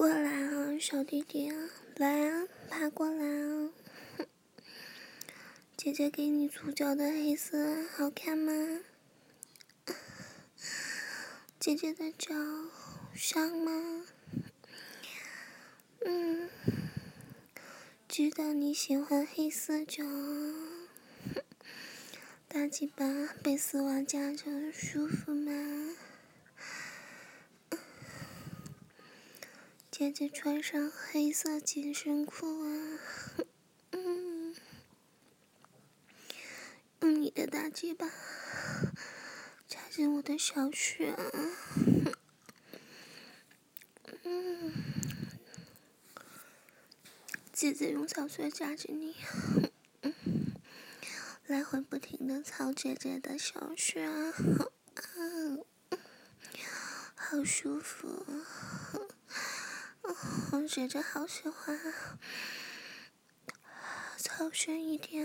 过来啊，小弟弟啊，来啊，爬过来啊！姐姐给你涂脚的黑色好看吗？姐姐的脚香吗？知道你喜欢黑色脚，大鸡巴被丝袜夹着舒服吗？姐姐穿上黑色紧身裤啊，用你的大鸡巴插进我的小穴啊，姐姐用小穴夹着你，来回不停的操姐姐的小穴啊，好舒服，姐姐好喜欢啊，操深一点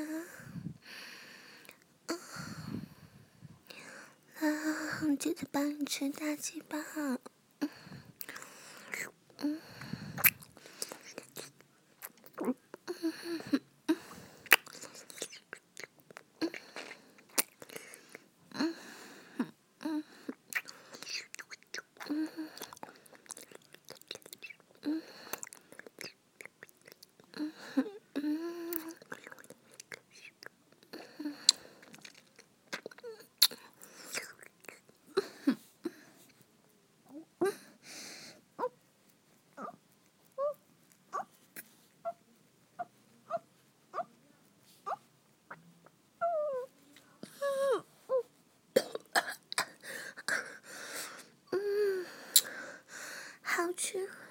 啊，姐姐帮你吃大鸡巴，好吃。